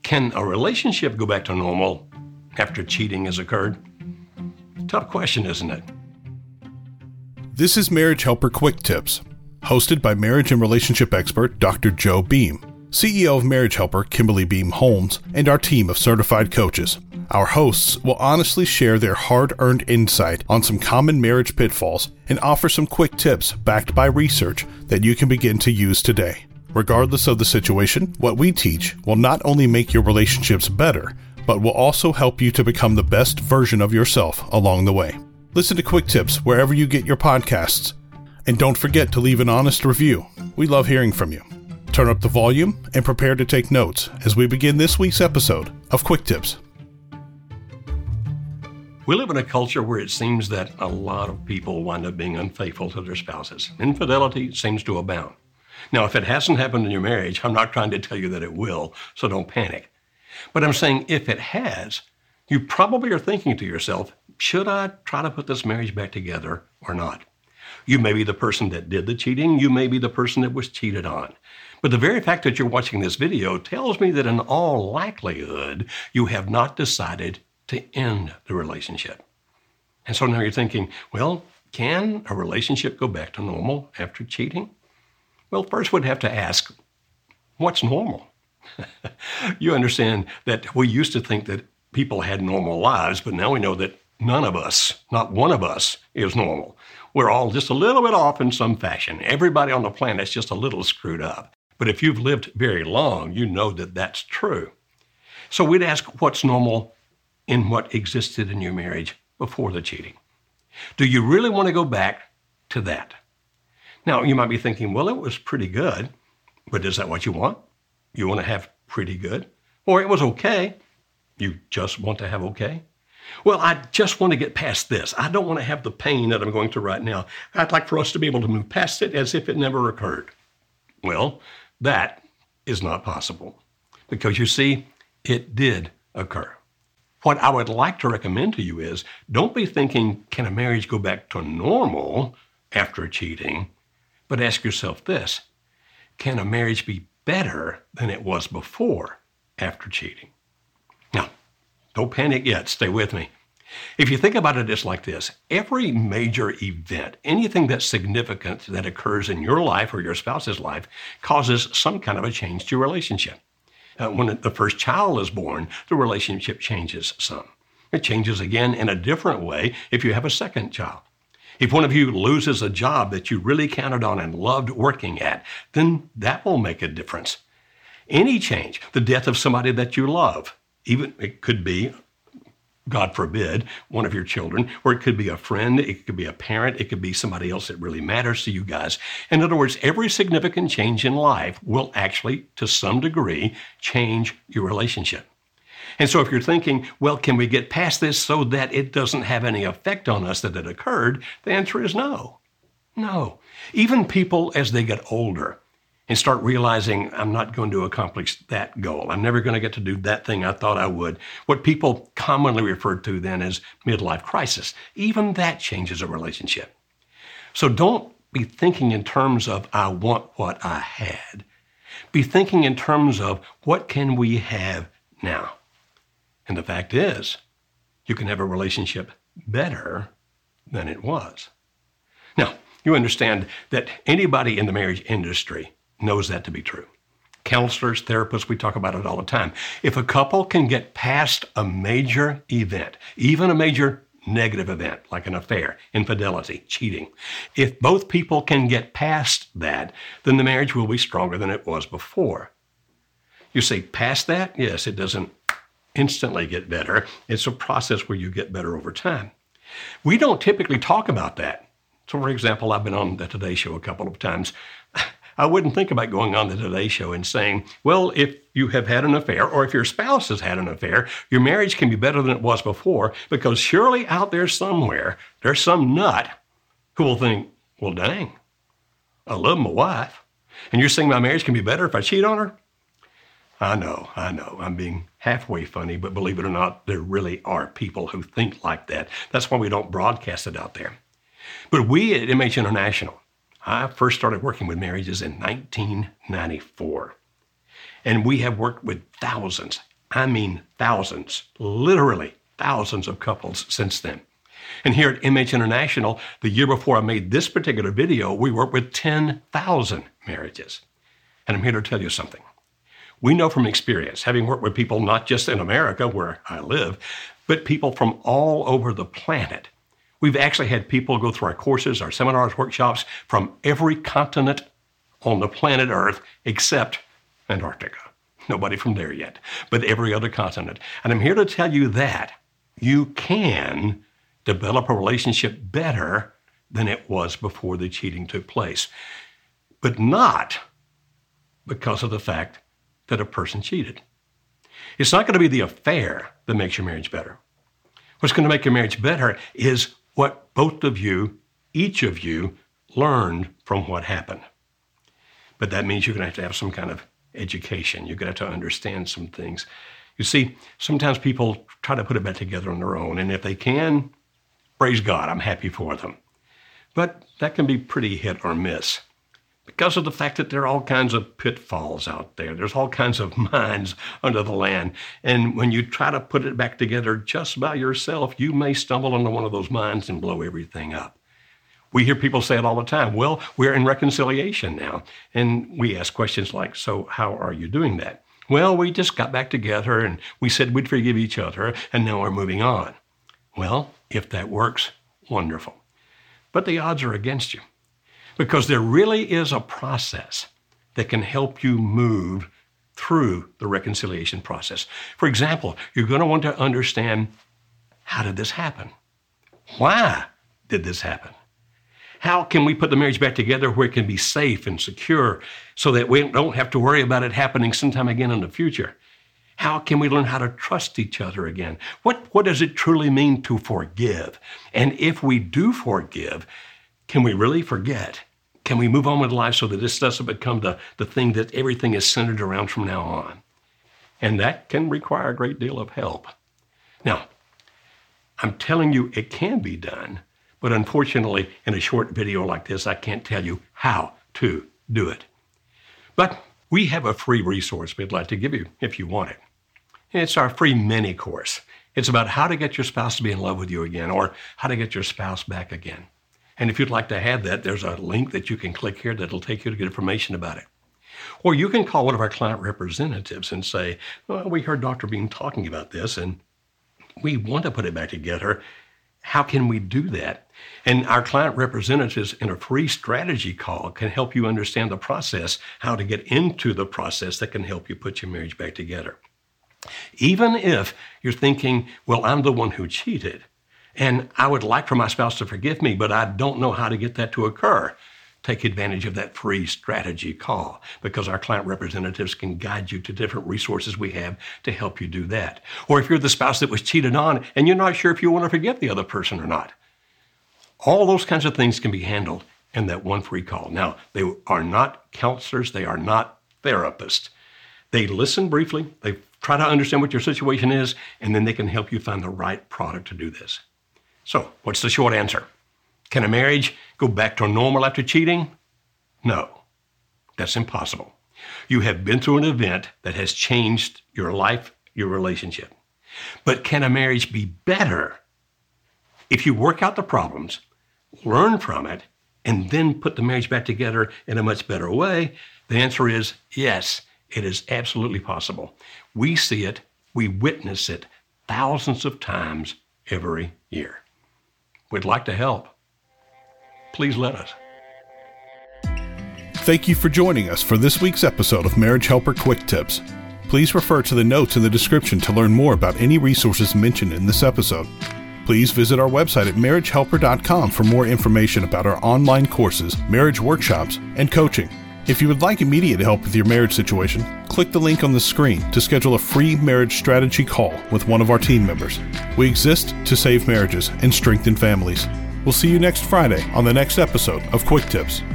Can a relationship go back to normal after cheating has occurred? Tough question, isn't it? This is Marriage Helper Quick Tips, hosted by marriage and relationship expert Dr. Joe Beam, CEO of Marriage Helper Kimberly Beam Holmes, and our team of certified coaches. Our hosts will honestly share their hard-earned insight on some common marriage pitfalls and offer some quick tips backed by research that you can begin to use today. Regardless of the situation, what we teach will not only make your relationships better, but will also help you to become the best version of yourself along the way. Listen to Quick Tips wherever you get your podcasts. And don't forget to leave an honest review. We love hearing from you. Turn up the volume and prepare to take notes as we begin this week's episode of Quick Tips. We live in a culture where it seems that a lot of people wind up being unfaithful to their spouses. Infidelity seems to abound. Now, if it hasn't happened in your marriage, I'm not trying to tell you that it will, so don't panic. But I'm saying if it has, you probably are thinking to yourself, should I try to put this marriage back together or not? You may be the person that did the cheating. You may be the person that was cheated on. But the very fact that you're watching this video tells me that in all likelihood, you have not decided to end the relationship. And so now you're thinking, well, can a relationship go back to normal after cheating? Well, first we'd have to ask, what's normal? You understand that we used to think that people had normal lives, but now we know that none of us, not one of us, is normal. We're all just a little bit off in some fashion. Everybody on the planet's just a little screwed up. But if you've lived very long, you know that that's true. So we'd ask what's normal in what existed in your marriage before the cheating. Do you really want to go back to that? Now, you might be thinking, well, it was pretty good, but is that what you want? You want to have pretty good? Or it was okay. You just want to have okay? Well, I just want to get past this. I don't want to have the pain that I'm going through right now. I'd like for us to be able to move past it as if it never occurred. Well, that is not possible because you see, it did occur. What I would like to recommend to you is don't be thinking, can a marriage go back to normal after cheating? But ask yourself this, can a marriage be better than it was before after cheating? Now, don't panic yet. Stay with me. If you think about it, it's like this. Every major event, anything that's significant that occurs in your life or your spouse's life causes some kind of a change to your relationship. When the first child is born, the relationship changes some. It changes again in a different way if you have a second child. If one of you loses a job that you really counted on and loved working at, then that will make a difference. Any change, the death of somebody that you love, even it could be, God forbid, one of your children, or it could be a friend, it could be a parent, it could be somebody else that really matters to you guys. In other words, every significant change in life will actually, to some degree, change your relationship. And so if you're thinking, well, can we get past this so that it doesn't have any effect on us that it occurred? The answer is no. No. Even people as they get older and start realizing I'm not going to accomplish that goal. I'm never going to get to do that thing I thought I would. What people commonly refer to then as midlife crisis. Even that changes a relationship. So don't be thinking in terms of I want what I had. Be thinking in terms of what can we have now? And the fact is, you can have a relationship better than it was. Now, you understand that anybody in the marriage industry knows that to be true. Counselors, therapists, we talk about it all the time. If a couple can get past a major event, even a major negative event like an affair, infidelity, cheating, if both people can get past that, then the marriage will be stronger than it was before. You say past that? Yes, it doesn't instantly get better. It's a process where you get better over time. We don't typically talk about that. So, for example, I've been on the Today Show a couple of times. I wouldn't think about going on the Today Show and saying, well, if you have had an affair or if your spouse has had an affair, your marriage can be better than it was before because surely out there somewhere, there's some nut who will think, well, dang, I love my wife. And you're saying my marriage can be better if I cheat on her? I know. I'm being halfway funny, but believe it or not, there really are people who think like that. That's why we don't broadcast it out there. But we at MH International, I first started working with marriages in 1994. And we have worked with thousands, I mean thousands, literally thousands of couples since then. And here at MH International, the year before I made this particular video, we worked with 10,000 marriages. And I'm here to tell you something. We know from experience, having worked with people not just in America, where I live, but people from all over the planet. We've actually had people go through our courses, our seminars, workshops from every continent on the planet Earth except Antarctica. Nobody from there yet, but every other continent. And I'm here to tell you that you can develop a relationship better than it was before the cheating took place, but not because of the fact that a person cheated. It's not going to be the affair that makes your marriage better. What's going to make your marriage better is what both of you, each of you, learned from what happened. But that means you're going to have some kind of education. You're going to have to understand some things. You see, sometimes people try to put it back together on their own, and if they can, praise God, I'm happy for them. But that can be pretty hit or miss because of the fact that there are all kinds of pitfalls out there. There's all kinds of mines under the land. And when you try to put it back together just by yourself, you may stumble into one of those mines and blow everything up. We hear people say it all the time. Well, we're in reconciliation now. And we ask questions like, so how are you doing that? Well, we just got back together and we said we'd forgive each other and now we're moving on. Well, if that works, wonderful. But the odds are against you because there really is a process that can help you move through the reconciliation process. For example, you're going to want to understand, how did this happen? Why did this happen? How can we put the marriage back together where it can be safe and secure so that we don't have to worry about it happening sometime again in the future? How can we learn how to trust each other again? What does it truly mean to forgive? And if we do forgive, can we really forget? Can we move on with life so that this doesn't become the thing that everything is centered around from now on? And that can require a great deal of help. Now, I'm telling you it can be done, but unfortunately, in a short video like this, I can't tell you how to do it. But we have a free resource we'd like to give you if you want it. It's our free mini course. It's about how to get your spouse to be in love with you again, or how to get your spouse back again. And if you'd like to have that, there's a link that you can click here that'll take you to get information about it. Or you can call one of our client representatives and say, well, we heard Dr. Beam talking about this, and we want to put it back together. How can we do that? And our client representatives in a free strategy call can help you understand the process, how to get into the process that can help you put your marriage back together. Even if you're thinking, well, I'm the one who cheated, and I would like for my spouse to forgive me, but I don't know how to get that to occur. Take advantage of that free strategy call because our client representatives can guide you to different resources we have to help you do that. Or if you're the spouse that was cheated on and you're not sure if you want to forgive the other person or not, all those kinds of things can be handled in that one free call. Now, they are not counselors. They are not therapists. They listen briefly. They try to understand what your situation is, and then they can help you find the right product to do this. So what's the short answer? Can a marriage go back to normal after cheating? No, that's impossible. You have been through an event that has changed your life, your relationship. But can a marriage be better if you work out the problems, learn from it, and then put the marriage back together in a much better way? The answer is yes, it is absolutely possible. We see it, we witness it thousands of times every year. We'd like to help. Please let us. Thank you for joining us for this week's episode of Marriage Helper Quick Tips. Please refer to the notes in the description to learn more about any resources mentioned in this episode. Please visit our website at marriagehelper.com for more information about our online courses, marriage workshops, and coaching. If you would like immediate help with your marriage situation, click the link on the screen to schedule a free marriage strategy call with one of our team members. We exist to save marriages and strengthen families. We'll see you next Friday on the next episode of Quick Tips.